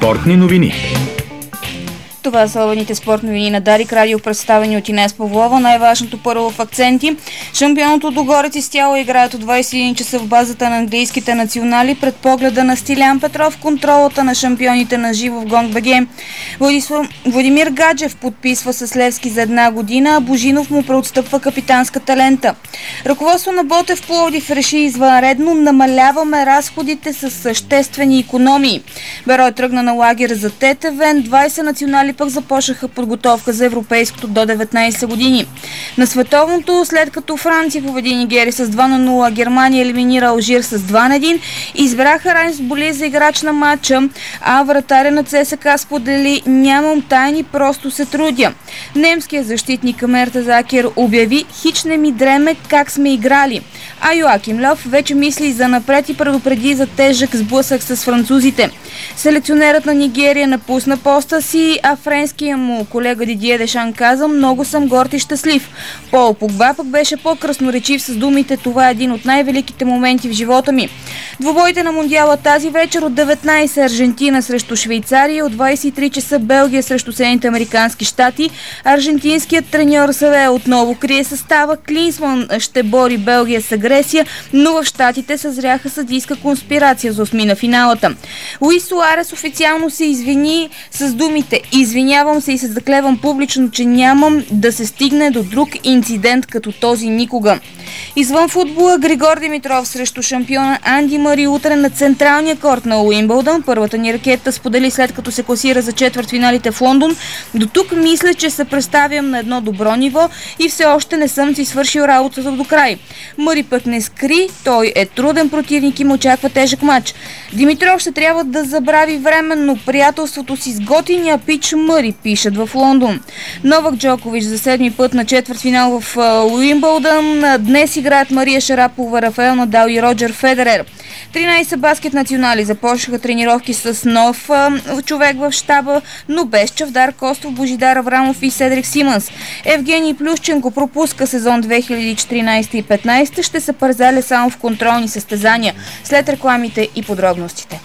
Спортни новини. Това са славените спортни новини на Дарик Радио, представени от Инес Павлова. Най-важното първо в акценти. Шампионът от Догорец изцяло играят от 21 часа в базата на английските национали пред погледа на Стилян Петров, контролата на шампионите на живо в GONG.BG. Владимир Гаджев подписва с Левски за 1 година, а Божинов му преотстъпва капитанската лента. Ръководство на Ботев Пловдив реши извънредно: намаляваме разходите с съществени икономии. Берой тръгна на лагер за Тетевен, 20 национали пък започнаха подготовка за европейското до 19 години. На световното, след като Франция победи Нигерия с 2-0, Германия елиминира Алжир с 2-1, избраха Райнс Боли за играч на матча, а вратаря на ЦСКА сподели: нямам тайни, просто се трудя. Немският защитник Мертезакер обяви: хич не ми дреме как сме играли. А Йоаким Льов вече мисли за напред и предупреди за тежък сблъсък с французите. Селекционерът на Нигерия напусна поста си, а френският му колега Дидие Дешан каза: много съм горд и щастлив. Пол Погба пък беше по-красноречив с думите: това е един от най-великите моменти в живота ми. Двубоите на Мондиала тази вечер от 19 Аржентина срещу Швейцария, от 23 часа Белгия срещу Съединените американски щати. Аржентинският треньор Саве отново крие състава. Клинсман ще бори Белгия с агресия, но в щатите съзряха съдийска конспирация за осмина финалата. Луис Суарес официално се извини с думите: извинявам се и се заклевам публично, че нямам да се стигне до друг инцидент като този никога. Извън футбола, Григор Димитров срещу шампиона Анди Мари утре на централния корт на Уимбълдън. Първата ни ракета сподели, след като се класира за четвъртфиналите в Лондон: до тук мисля, че се представям на едно добро ниво и все още не съм си свършил работата до край. Мари пък не скри, той е труден противник и му очаква тежък матч. Димитров ще трябва да забрави временно приятелството си с готиния пич Мари, пишат в Лондон. Новак Джокович за 7-ми път на четвъртфинал в Уимбълдън. Днес играят Мария Шарапова, Рафаел Надал и Роджер Федерер. 13 баскет национали започнаха тренировки с нов човек в щаба, но без Чавдар Костов, Божидар Аврамов и Седрик Симънс. Евгений Плющенко пропуска сезон 2014 и 2015, ще се парзаля само в контролни състезания. След рекламите и подробностите.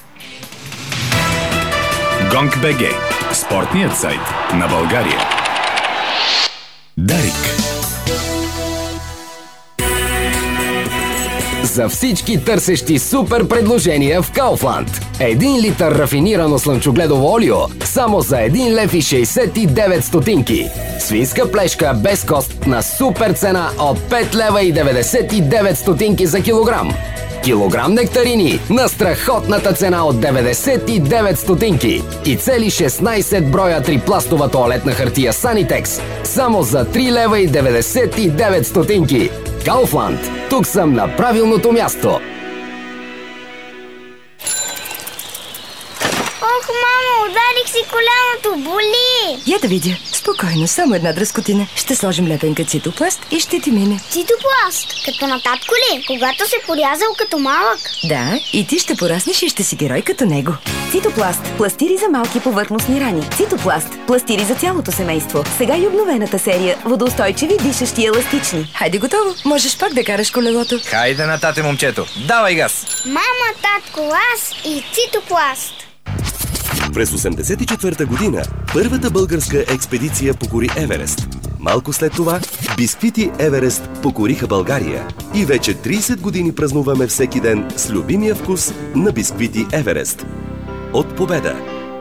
GONG.BG – спортният сайт на България. Дарик. За всички търсещи супер предложения в Kaufland. 1 литър рафинирано слънчогледово олио само за 1 лев и 69 стотинки. Свинска плешка без кост на супер цена от 5 лева и 99 стотинки за килограм. Килограм нектарини на страхотната цена от 99 стотинки. И цели 16 броя трипластова тоалетна хартия Sanitex само за 3 лева и 99 стотинки. Kaufland. Тук съм на правилното място. Ох, мамо, ударих си коляното, боли! Я да видя. Спокойно, само една дръскотина. Ще сложим лепенка Цитопласт и ще ти мине. Цитопласт? Като на татко ли? Когато се порязал като малък? Да, и ти ще пораснеш и ще си герой като него. Цитопласт. Пластири за малки повърхностни рани. Цитопласт. Пластири за цялото семейство. Сега и обновената серия. Водоустойчиви, дишащи и еластични. Хайде, готово. Можеш пак да караш колелото. Хайде на тате, момчето. Давай газ. Мама, татко, аз и Цитопласт. През 1984 година първата българска експедиция покори Еверест. Малко след това бисквити Еверест покориха България. И вече 30 години празнуваме всеки ден с любимия вкус на бисквити Еверест. От победа!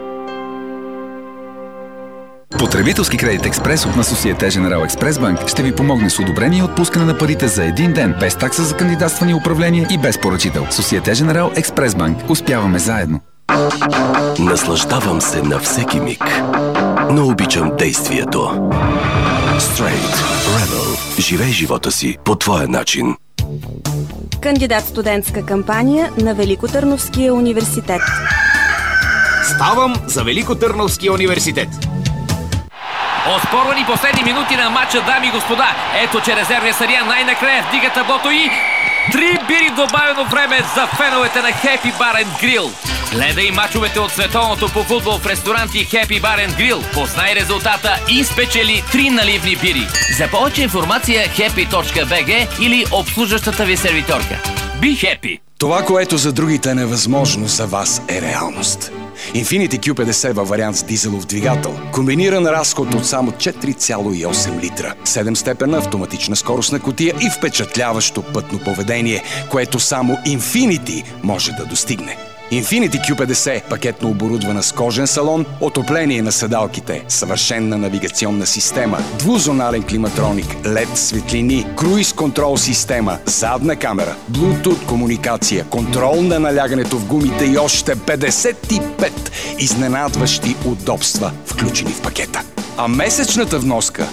Потребителски кредит Експрес от на Société Générale Express Bank ще ви помогне с одобрение и отпускане на парите за един ден, без такса за кандидатстване и управление и без поръчител. Société Générale Express Bank. Успяваме заедно. Наслаждавам се на всеки миг, но обичам действието. Straight Rebel. Живей живота си по твоя начин. Кандидат студентска кампания на Великотърновския университет. Ставам за Великотърновския университет. Оспорвани последни минути на матча, дами и господа. Ето, че резервният съдия най-накрая вдига таблото и 3 бири добавено време за феновете на Happy Bar & Grill. Гледай мачовете от световното по футбол в ресторанти Happy Bar & Grill. Познай резултата и спечели 3 наливни бири. За повече информация happy.bg или обслужващата ви сервиторка. Be happy! Това, което за другите е невъзможно, за вас е реалност. Infiniti Q50 във вариант с дизелов двигател. Комбиниран разход от само 4,8 литра. 7-степенна автоматична скоростна кутия и впечатляващо пътно поведение, което само Infiniti може да достигне. Infiniti Q50 пакетно оборудвана с кожен салон, отопление на седалките, съвършенна навигационна система, двузонален климатроник, LED светлини, круиз контрол система, задна камера, Bluetooth комуникация, контрол на налягането в гумите и още 55 изненадващи удобства, включени в пакета. А месечната вноска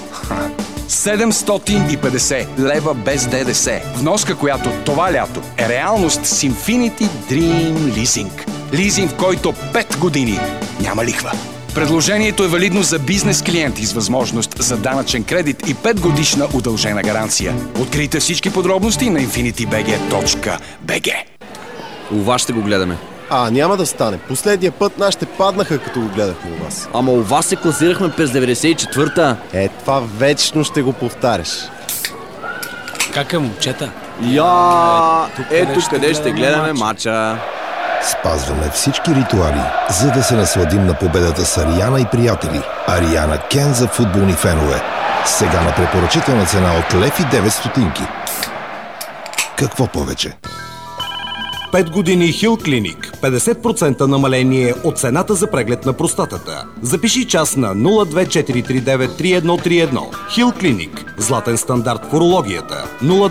750 лева без ДДС. Вноска, която това лято е реалност с Infiniti Dream Leasing. Лизинг, в който 5 години няма лихва. Предложението е валидно за бизнес клиенти с възможност за данъчен кредит и 5 годишна удължена гаранция. Открийте всички подробности на infinitibg.bg. У вас ще го гледаме. Няма да стане. Последния път нашите паднаха, като го гледахме у вас. Ама у вас се класирахме през 94-та. Това вечно ще го повтаряш. Как е, момчета? Ето къде ще гледаме мача. Спазваме всички ритуали, за да се насладим на победата с Ариана и приятели. Ариана Кен за футболни фенове. Сега на препоръчителна цена от 1,09 лв. Какво повече? 5 години Хил Клиник. 50% намаление от цената за преглед на простатата. Запиши час на 024393131. Хил Клиник. Златен стандарт в урологията.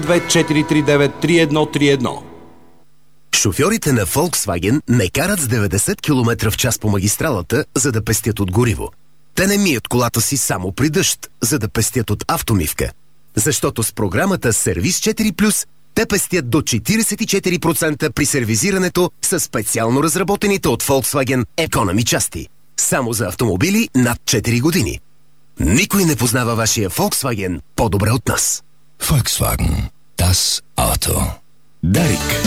024393131. Шофьорите на Volkswagen не карат с 90 км в час по магистралата, за да пестят от гориво. Те не мият колата си само при дъжд, за да пестят от автомивка. Защото с програмата Сервис 4+, те пестят до 44% при сервизирането с специално разработените от Volkswagen Economy части. Само за автомобили над 4 години. Никой не познава вашия Volkswagen по-добре от нас. Volkswagen. Das Auto. Дарик.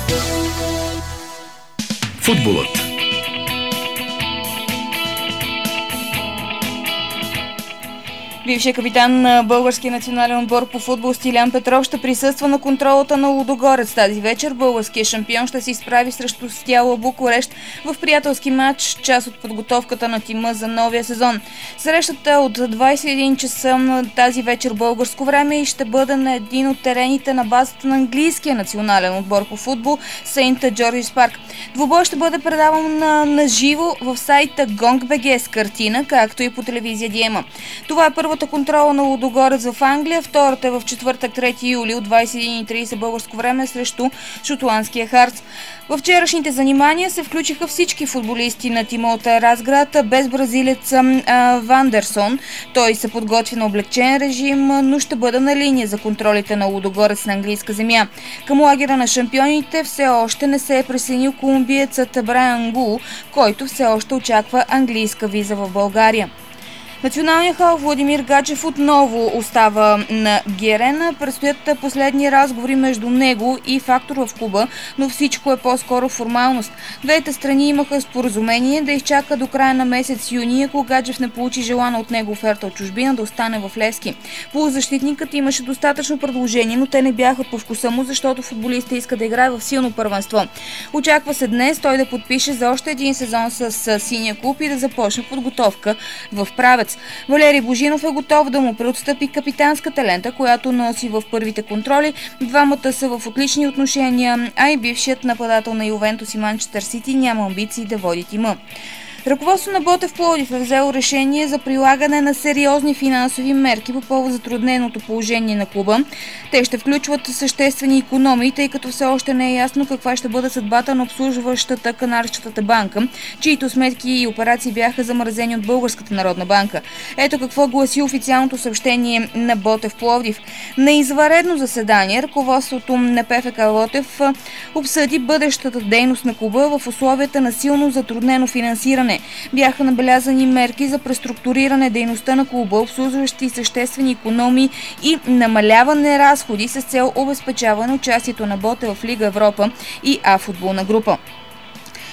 Футболът. Бившият капитан на българския национален отбор по футбол Стилян Петров ще присъства на контролата на Лудогорец. Тази вечер българският шампион ще се изправи срещу Стяла Букурещ в приятелски матч, част от подготовката на тима за новия сезон. Срещата от 21 часа на тази вечер българско време и ще бъде на един от терените на базата на английския национален отбор по футбол Сейнт Джорджис парк. Двубой ще бъде предаван на живо в сайта Gong.bg с картина, както и по телевизия Диема. Това е първата контрола на Лудогорец в Англия, втората е в четвъртък 3 юли от 21:30 българско време срещу шотландския Хартс. В вчерашните занимания се включиха всички футболисти на тима от Разград, без бразилеца Вандерсон. Той се подготви на облегчен режим, но ще бъде на линия за контролите на Лудогорец на английска земя. Към лагера на шампионите все още не се е присъединил колумбиецът Брайан Гул, който все още очаква английска виза в България. Националният хал Владимир Гачев отново остава на Герена. Предстоят последни разговори между него и фактор в клуба, но всичко е по-скоро формалност. Двете страни имаха споразумение да изчака до края на месец юни, ако Гачев не получи желана от него оферта от чужбина, да остане в Левски. Полузащитникът имаше достатъчно предложения, но те не бяха по вкуса му, защото футболистът иска да играе в силно първенство. Очаква се днес той да подпише за още един сезон с синия клуб и да започне подготовка в Правец. Валери Божинов е готов да му преотстъпи капитанската лента, която носи в първите контроли. Двамата са в отлични отношения, а и бившият нападател на Ювентус и Манчестър Сити няма амбиции да води тима. Ръководство на Ботев Пловдив е взело решение за прилагане на сериозни финансови мерки по повод затрудненото положение на клуба. Те ще включват съществени икономии, тъй като все още не е ясно каква ще бъде съдбата на обслужващата Канарчетата банка, чието сметки и операции бяха замразени от Българската народна банка. Ето какво гласи официалното съобщение на Ботев Пловдив. На извънредно заседание ръководството на ПФК Ботев обсъди бъдещата дейност на клуба в условията на силно затруднено финансиране. Бяха набелязани мерки за преструктуриране дейността на клуба, обслужващи съществени икономии и намаляване разходи с цел обезпечаване участието на Ботев в Лига Европа и А-футболна група.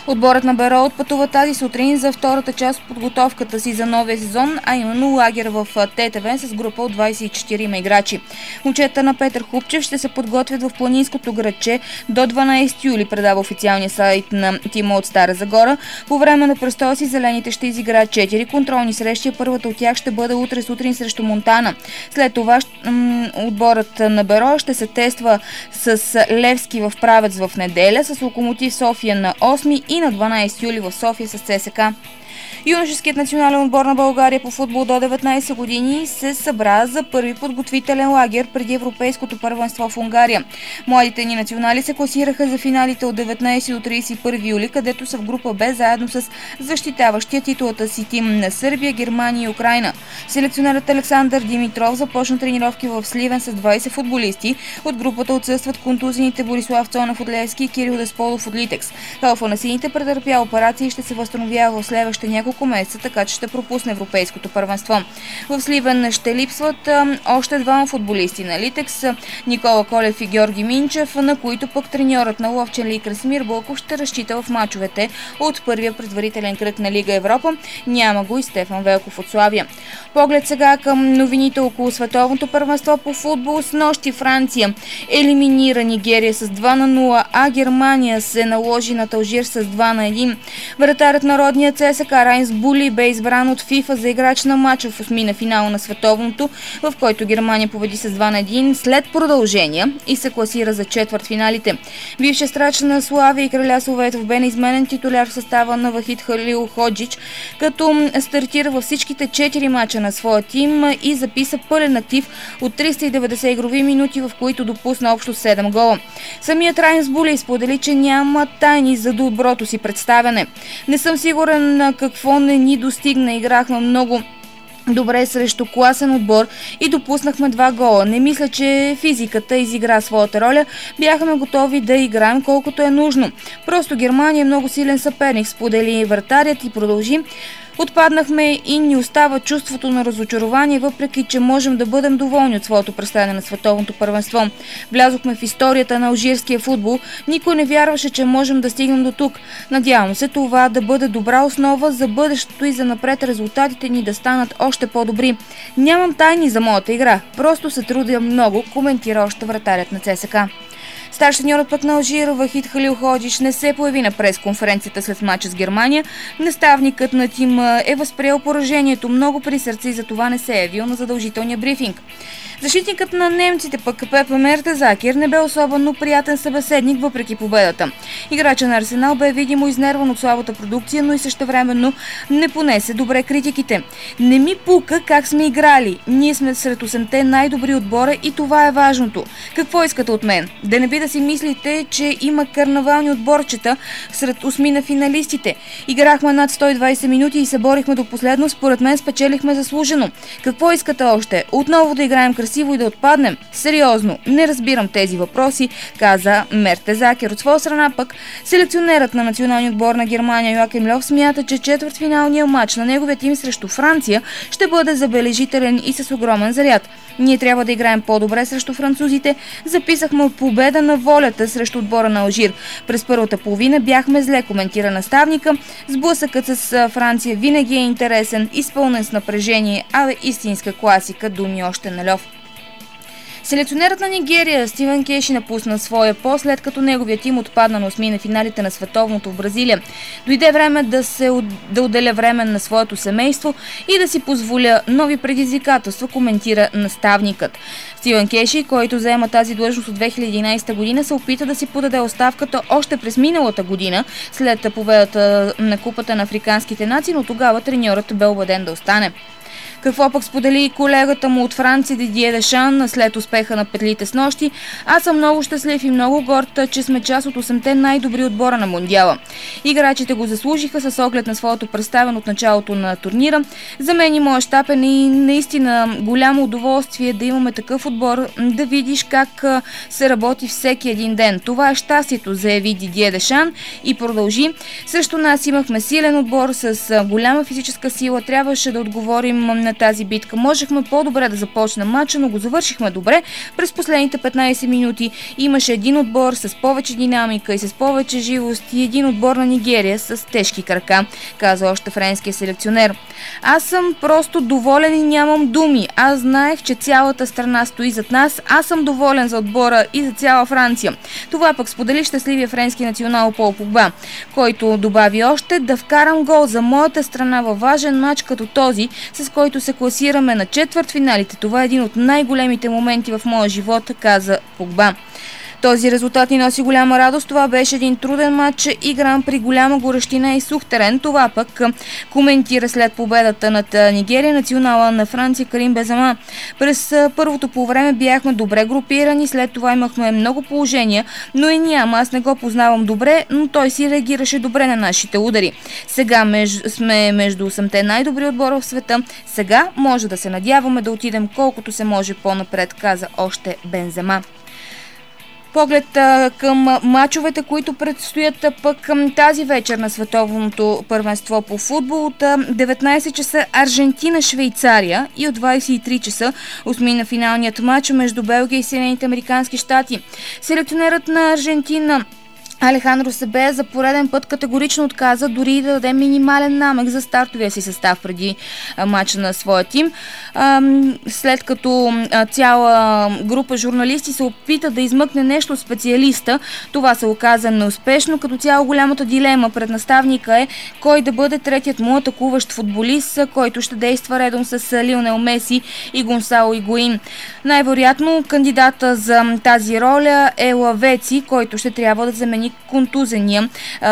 Отборът на Беро отпътува тази сутрин за втората част от подготовката си за новия сезон, а именно лагер в ТТВ с група от 24 играчи. Момчета на Петър Хупчев ще се подготвят в планинското градче до 12 юли, предава официалния сайт на тима от Стара Загора. По време на престоя си зелените ще изиграят 4 контролни срещи, а първата от тях ще бъде утре сутрин срещу Монтана. След това отборът на Беро ще се тества с Левски в Правец в неделя, с Локомотив София на 8 и на 12 юли в София с ЦСКА. Юношеският национален отбор на България по футбол до 19 години се събра за първи подготвителен лагер преди Европейското първенство в Унгария. Младите ни национали се класираха за финалите от 19 до 31 юли, където са в група Б заедно с защитаващия титулата си тим на Сърбия, Германия и Украйна. Селекционерът Александър Димитров започна тренировки в Сливен с 20 футболисти. От групата отсъстват контузините Борислав Цонев от Левски и Кирил Десполов от Литекс. Халфа на сините претърпя операция и ще се възстановява в следващите няколко месеца, така че ще пропусне Европейското първенство. В Сливен ще липсват още двама футболисти на Литекс, Никола Колев и Георги Минчев, на които пък треньорът на Ловченли и Красимир Бълков ще разчита в мачовете от първия предварителен кръг на Лига Европа. Няма го и Стефан Велков от Славия. Поглед сега към новините около световното първенство по футбол. С нощи Франция елиминира Нигерия с 2-0, а Германия се наложи на Алжир с 2-1. Вратарят на родния ЦСКА Райнс Були бе избран от ФИФА за играч на матча в осмина финал на световното, в който Германия победи с 2-1 след продължения и се класира за четвъртфиналите. Бившия страч на Славия и Краля Советов бе неизменен титуляр в състава на Вахид Халил Ходжич, като стартира във всичките 4 мача на своя тим и записа пълен актив от 390 игрови минути, в които допусна общо 7 гола. Самият Райнс Були сподели, че няма тайни за доброто си представяне. Не съм сигурен какво не ни достигна. Играхме много добре срещу класен отбор и допуснахме 2 гола. Не мисля, че физиката изигра своята роля. Бяхме готови да играем колкото е нужно. Просто Германия е много силен съперник, сподели вратарят и продължи. Отпаднахме и ни остава чувството на разочарование, въпреки че можем да бъдем доволни от своето представяне на световното първенство. Влязохме в историята на алжирския футбол. Никой не вярваше, че можем да стигнем до тук. Надявам се това да бъде добра основа за бъдещето и за напред резултатите ни да станат още по-добри. Нямам тайни за моята игра. Просто се трудя много, коментира още вратарят на ЦСКА. Старшеньорът пък на Алжир Вахид Халил Ходжич не се появи на пресконференцията след мача с Германия. Наставникът на тима е възприел поражението много при сърце и затова не се е явил на задължителния брифинг. Защитникът на немците пък Пепе Мертезакер не бе особено приятен събеседник въпреки победата. Играчът на Арсенал бе видимо изнерван от слабата продукция, но и същевременно не понесе добре критиките. Не ми пука как сме играли. Ние сме сред 8-те най-добри отбора и това е важното. Какво искате от мен? Да не би да си мислите, че има карнавални отборчета сред 8 на финалистите. Играхме над 120 минути и се борихме до последно. Според мен спечелихме заслужено. Какво искате още? Отново да играем красиво и да отпаднем? Сериозно, не разбирам тези въпроси, каза Мертезакер. От своя страна пък селекционерът на националния отбор на Германия Йоаким Льов смята, че четвъртфиналният матч на неговия тим срещу Франция ще бъде забележителен и с огромен заряд. Ние трябва да играем по-добре срещу французите. Записахме победа на волята срещу отбора на Алжир. През първата половина бяхме зле, коментира наставника. Сблъсъкът с Франция винаги е интересен, изпълнен с напрежение, а истинска класика, думи още на Льов. Селекционерът на Нигерия Стивен Кеши напусна своя пост, след като неговия тим отпадна на 8 на финалите на световното в Бразилия. Дойде време да отделя време на своето семейство и да си позволя нови предизвикателства, коментира наставникът. Стивен Кеши, който заема тази длъжност от 2011 година, се опита да си подаде оставката още през миналата година, след победата на Купата на африканските нации, но тогава треньорът бе убеден да остане. Какво пък сподели колегата му от Франция Дидие Дешан след успеха на петлите с нощи? Аз съм много щастлив и много горд, че сме част от 8-те най-добри отбора на Мондиала. Играчите го заслужиха с оглед на своето представяне от началото на турнира. За мен и моя щаб е наистина голямо удоволствие да имаме такъв отбор да видиш как се работи всеки един ден. Това е щастието, заяви Дидие Дешан и продължи. Също нас имахме силен отбор с голяма физическа сила. Трябваше да отговорим на тази битка. Можехме по-добре да започнем матча, но го завършихме добре. През последните 15 минути имаше един отбор с повече динамика и с повече живост и един отбор на Нигерия с тежки крака, каза още френския селекционер. Аз съм просто доволен и нямам думи. Аз знаех, че цялата страна стои зад нас. Аз съм доволен за отбора и за цяла Франция. Това пък сподели щастливия френски национал Пол Погба, който добави още: да вкарам гол за моята страна във важен матч като този, с който се класираме на четвъртфиналите. Това е един от най-големите моменти в моя живот, каза Погба. Този резултат ни носи голяма радост. Това беше един труден матч, игран при голяма горещина и сух терен. Това пък коментира след победата над Нигерия национала на Франция Карим Бензема. През първото полувреме бяхме добре групирани, след това имахме много положения, но и няма. Аз не го познавам добре, но той си реагираше добре на нашите удари. Сега сме между 8-те най-добри отбора в света. Сега може да се надяваме да отидем колкото се може по-напред, каза още Бензема. Поглед към мачовете, които предстоят пък към тази вечер на световното първенство по футбол. От 19 часа Аржентина-Швейцария и от 23 часа осмина финалният матч между Белгия и Съединените американски щати. Селекционерът на Аржентина Алехандро Себея за пореден път категорично отказа дори да даде минимален намек за стартовия си състав преди матча на своя тим. След като цяла група журналисти се опита да измъкне нещо от специалиста, това се оказа неуспешно. Като цяло голямата дилема пред наставника е кой да бъде третият му атакуващ футболист, който ще действа редом с Лионел Меси и Гонсало Игуин. Най-вероятно кандидата за тази роля е Лавеци, който ще трябва да замени контузения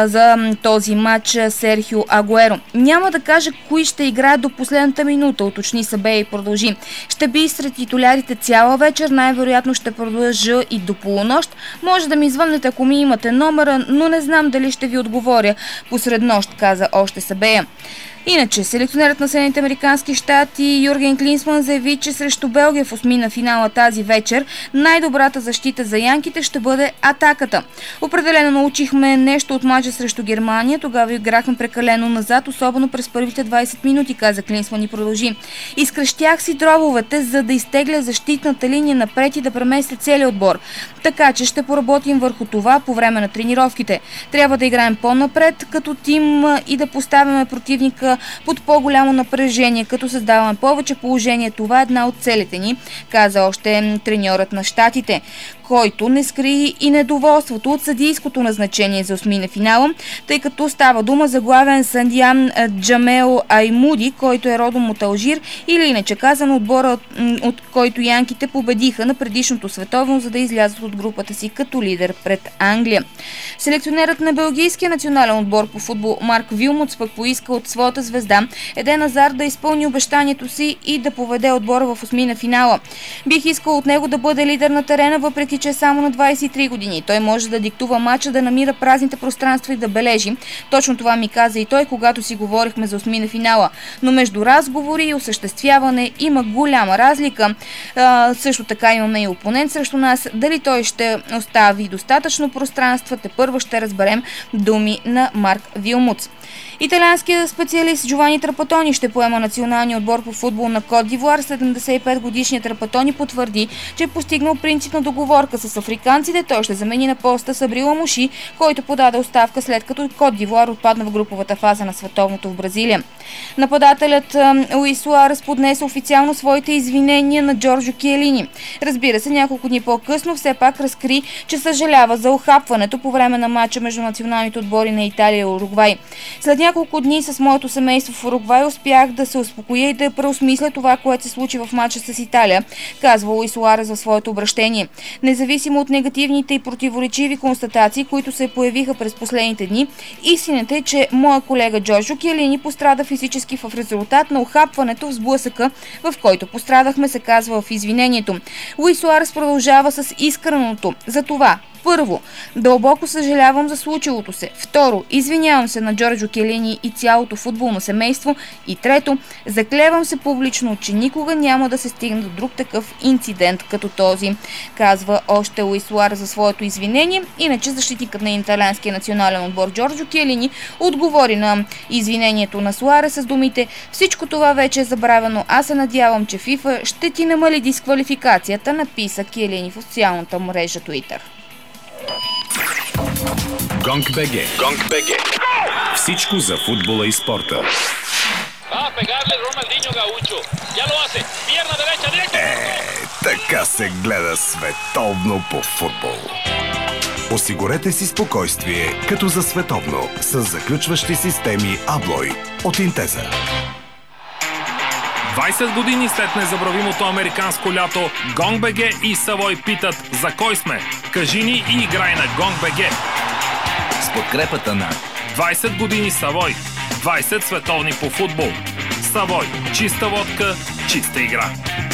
за този матч Серхио Агуеро. Няма да кажа кои ще играят до последната минута, уточни Себея и продължи. Ще би сред титулярите цяла вечер, най-вероятно ще продължа и до полунощ. Може да ми звъннете, ако ми имате номера, но не знам дали ще ви отговоря посред нощ, каза още Себея. Иначе, селекционерът на Съединените американски щати Юрген Клинсман заяви, че срещу Белгия в осмина финала тази вечер най-добрата защита за янките ще бъде атаката. Определено научихме нещо от мача срещу Германия, тогава играхме прекалено назад, особено през първите 20 минути, каза Клинсман и продължи. Изкрещях си дробовете, за да изтегля защитната линия напред и да преместя целият отбор. Така че ще поработим върху това по време на тренировките. Трябва да играем по-напред като тим и да поставяме противника под по-голямо напрежение, като създаваме повече положение. Това е една от целите ни, каза още треньорът на щатите, който не скри и недоволството от съдийското назначение за осмина финала, тъй като става дума за главен съдия Джамел Аймуди, който е родом от Алжир, или иначе казано отбора, от който янките победиха на предишното световно, за да излязат от групата си като лидер пред Англия. Селекционерът на белгийския национален отбор по футбол Марк Вилмутс пък поиска от своята звезда Еден Азар да изпълни обещанието си и да поведе отбора в осмина финала. Бих искал от него да бъде лидер на терена, въпреки че е само на 23 години. Той може да диктува матча, да намира празните пространства и да бележи. Точно това ми каза и той, когато си говорихме за осмина финала. Но между разговори и осъществяване има голяма разлика. Също така имаме и опонент срещу нас. Дали той ще остави достатъчно пространства, тепърва ще разберем, думи на Марк Вилмутс. Италианският специалист Джовани Трапатони ще поема националния отбор по футбол на Кот д'Ивуар. 75-годишният Трапатони потвърди, че е постигнал принципна договорка с африканците. Той ще замени на поста Сабри Ламуши, който подаде оставка след като Кот д'Ивуар отпадна в груповата фаза на световното в Бразилия. Нападателят Луис Суарес поднесе официално своите извинения на Джорджо Киелини. Разбира се, няколко дни по-късно все пак разкри, че съжалява за охапването по време на матча между националните отбори на Италия и Уругвай. След няколко дни с моето семейство в Уругвай успях да се успокоя и да преосмисля това, което се случи в матча с Италия, казва Луис Суарес в своето обращение. Независимо от негативните и противоречиви констатации, които се появиха през последните дни, истината е, че моя колега Джорджо Киелини пострада физически в резултат на охапването в сблъсъка, в който пострадахме, се казва в извинението. Луис Суарес продължава с искреното. За това Първо, дълбоко съжалявам за случилото се. Второ, извинявам се на Джорджо Келини и цялото футболно семейство. И трето, заклевам се публично, че никога няма да се стигне до друг такъв инцидент като този, казва още Луис Суарес за своето извинение. Иначе защитникът на италианския национален отбор Джорджо Келини отговори на извинението на Суарес с думите: "Всичко това вече е забравено. Аз се надявам, че FIFA ще ти намали дисквалификацията", написа Келини в социалната мрежа Twitter. GONG.BG. Всичко за футбола и спорта. Така се гледа световно по футбол. Осигурете си спокойствие, като за световно, с заключващи системи Аблой от Интеза. 20 години след незабравимото американско лято, GONG.BG и Савой питат: за кой сме? Кажи ни и играй на GONG.BG. С подкрепата на 20 години Савой, 20 световни по футбол. Савой. Чиста водка, чиста игра.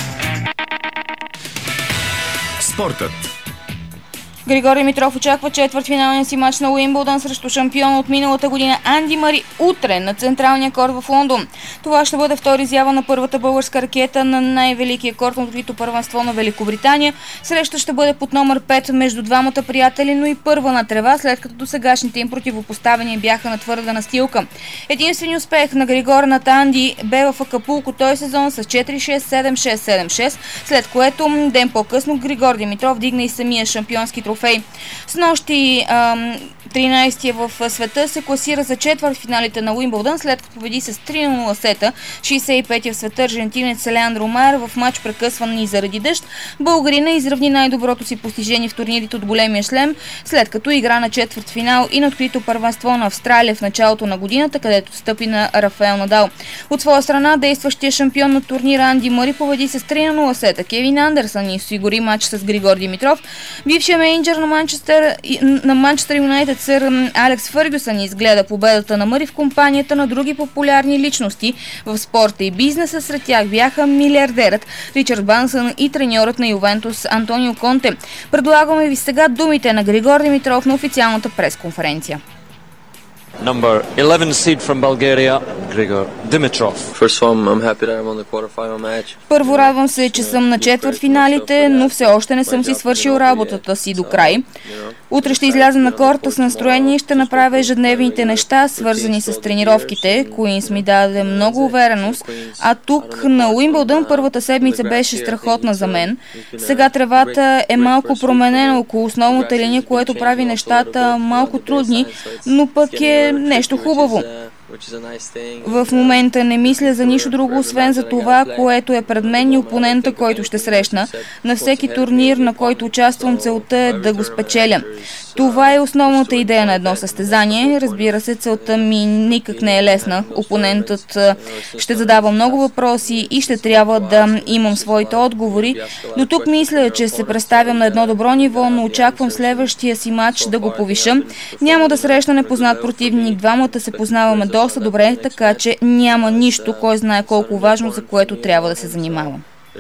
Спортът. Григор Димитров очаква четвъртфиналния си мач на Уимбълдън срещу шампиона от миналата година Анди Мъри утре на централния корт в Лондон. Това ще бъде втори изява на първата българска ракета на най-великия корт на открито първенство на Великобритания. Среща ще бъде под номер 5 между двамата приятели, но и първа на трева, след като досегашните им противопоставяния бяха на твърда настилка. Единственият успех на Григор над Анди бе в Акапулко този сезон с 4-6, 7-6, 7-6, след което ден по-късно Григор Димитров дигна и самия шампионски трофей. С нощи 13-я в света се класира за четвъртфиналите на Уимбълдън, след като победи с 3-0 сета 65-я в света аржентинец Леандро Майер в матч прекъсван и заради дъжд. Българина изравни най-доброто си постижение в турнирите от големия шлем, след като игра на четвъртфинал и на открито първенство на Австралия в началото на годината, където стъпи на Рафаел Надал. От своя страна, действащия шампион на турнира Анди Мъри победи с 3-0 сета Кевин Андерсън и осигури матч с Григор Димитров. Бившия менеджер на Манчестър Юнайтед сър Алекс Фъргюсън изгледа победата на Мъри в компанията на други популярни личности в спорта и бизнеса. Сред тях бяха милиардерът Ричард Брансън и треньорът на Ювентус Антонио Конте. Предлагаме ви сега думите на Григор Димитров на официалната пресконференция. Number 11 seed from Bulgaria, Grigor Dimitrov. First of all, I'm happy that I'm on the quarterfinal match. Първо, радвам се, че съм на четвъртфиналите, но все още не съм си свършил работата си до край. Утре ще изляза на корта с настроение и ще направя ежедневните неща, свързани с тренировките. Куинс ми даде много увереност, а тук на Уимбълдън първата седмица беше страхотна за мен. Сега тревата е малко променена около основната линия, което прави нещата малко трудни, но пък е нещо хубаво. В момента не мисля за нищо друго, освен за това, което е пред мен и опонента, който ще срещна. На всеки турнир, на който участвам, целта е да го спечеля. Това е основната идея на едно състезание. Разбира се, целта ми никак не е лесна. Опонентът ще задава много въпроси и ще трябва да имам своите отговори. До тук мисля, че се представям на едно добро ниво, но очаквам следващия си матч да го повиша. Няма да срещна непознат противник, двамата се познаваме доста добре, така че няма нищо, кой знае колко важно, за което трябва да се занимавам.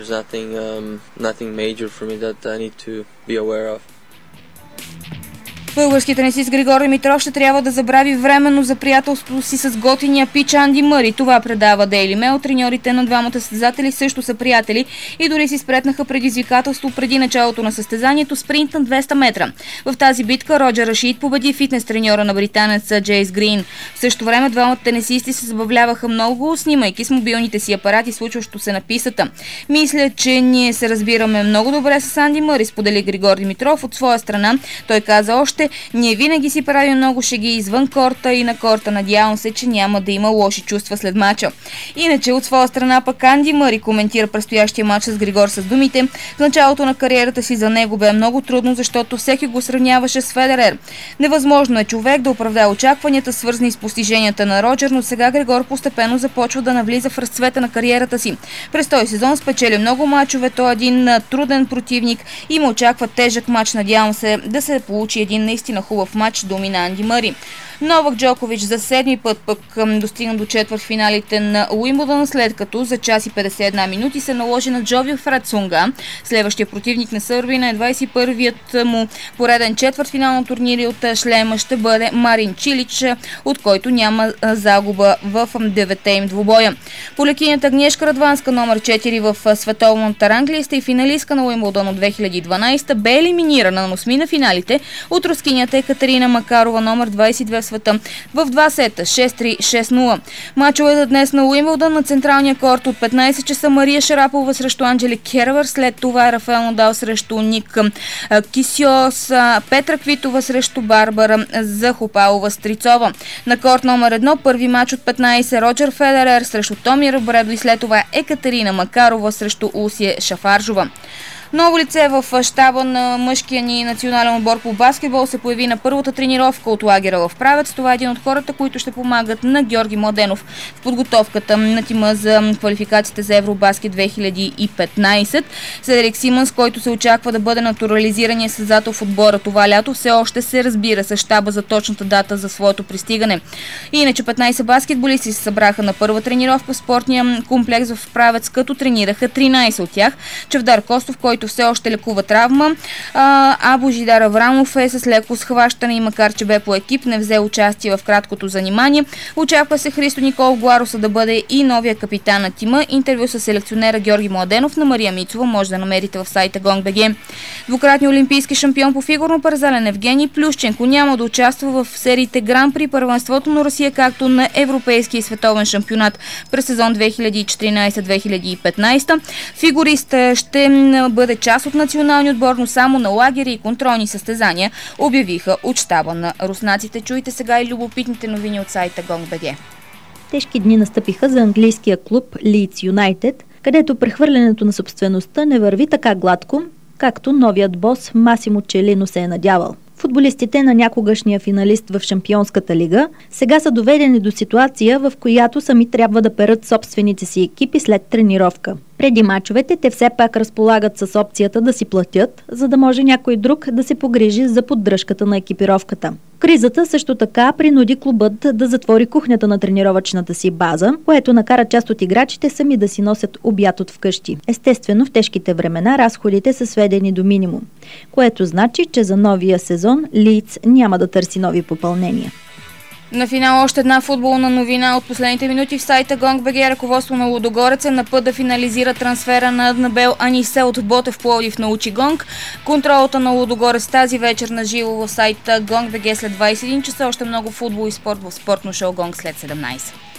Българският тенисист Григор Димитров ще трябва да забрави временно за приятелството си с готиния пич Анди Мъри. Това предава Daily Mail. Треньорите на двамата състезатели също са приятели и дори си спретнаха предизвикателство преди началото на състезанието спринт на 200 метра. В тази битка Роджер Рашид победи фитнес треньора на британеца Джейс Грин. В същото време двамата тенисисти се забавляваха много, снимайки с мобилните си апарати случващо се на пистата. Мисля, че ние се разбираме много добре с Анди Мъри, сподели Григор Димитров. От своя страна той каза още: ние винаги си правим много шеги извън корта и на корта. Надявам се, че няма да има лоши чувства след мача. Иначе от своя страна пък Анди Мъри коментира предстоящия мач с Григор с думите: в началото на кариерата си за него бе много трудно, защото всеки го сравняваше с Федерер. Невъзможно е човек да оправдае очакванията, свързани с постиженията на Роджер, но сега Григор постепенно започва да навлиза в разцвета на кариерата си. През този сезон спечели много мачове, той е един труден противник и му очаква тежък мач. Надявам се да се получи един наистина хубав матч, думи на Анди Мъри. Новак Джокович за 7-ми път пък достигна до четвъртфиналите на Уимбълдън, след като за час и 51 минути се наложи на Джови Фрацунга. Следващия противник на сърбина е 21-вият му пореден четвъртфинал на турнири от шлема ще бъде Марин Чилич, от който няма загуба в 9-те им двубоя. Полекинята Агнешка Радванска, номер 4 в световната ранглиста и финалистка на Уимбълдън от 2012, бе елиминирана на осми на финалите от рускинята Екатерина Макарова, номер 22 в света, в 2 сета 6-3, 6-0. Мачовете днес на Уимбълдън на централния корт от 15 часа Мария Шарапова срещу Анджели Кервер, след това Рафаел Надал срещу Ник Кисиос, Петра Квитова срещу Барбара Захопалова-Стрицова. На корт номер 1 първи мач от 15 Роджер Федерер срещу Томир Бредо и след това Екатерина Макарова срещу Усия Шафаржова. Ново лице в щаба на мъжкия ни национален отбор по баскетбол се появи на първата тренировка от лагера в Правец. Това е един от хората, които ще помагат на Георги Младенов в подготовката на тима за квалификациите за Евробаскет 2015. Седерик Симънс, който се очаква да бъде натурализирания състезател в отбора това лято, все още се разбира с щаба за точната дата за своето пристигане. Иначе 15 баскетболисти се събраха на първа тренировка в спортния комплекс в Правец, като тренираха 13 от тях. Чавдар Костов, който все още лекува травма, а Божидар Аврамов е с леко схващане и макар че бе по екип, не взе участие в краткото занимание. Очаква се Христо Никол Глароса да бъде и новия капитан на тима. Интервю с селекционера Георги Младенов на Мария Мицова може да намерите в сайта Gong.bg. Двукратният олимпийски шампион по фигурно парзален Евгений Плющенко няма да участва в сериите Гран-при първенството на Русия, както на европейски и световен шампионат през сезон 2014-2015. Фигурист ще бъде част от националния отбор, но само на лагери и контролни състезания, обявиха от щаба на руснаците. Чуйте сега и любопитните новини от сайта Gong.bg. Тежки дни настъпиха за английския клуб Leeds United, където прехвърлянето на собствеността не върви така гладко, както новият бос Масимо Челино се е надявал. Футболистите на някогашния финалист в Шампионската лига сега са доведени до ситуация, в която сами трябва да перат собствените си екипи след тренировка. Преди мачовете те все пак разполагат с опцията да си платят, за да може някой друг да се погрижи за поддръжката на екипировката. Кризата също така принуди клубът да затвори кухнята на тренировъчната си база, което накара част от играчите сами да си носят обяд от вкъщи. Естествено, в тежките времена разходите са сведени до минимум, което значи, че за новия сезон Лийдс няма да търси нови попълнения. На финал още една футболна новина от последните минути в сайта Gong.bg. Ръководство на Лудогорец е на път да финализира трансфера на Аднабел Анисе от Ботев Пловдив на Учигонг. Контролата на Лудогорец тази вечер на живо в сайта Gong.bg след 21 часа. Още много футбол и спорт в спортно шоу Гонг след 17.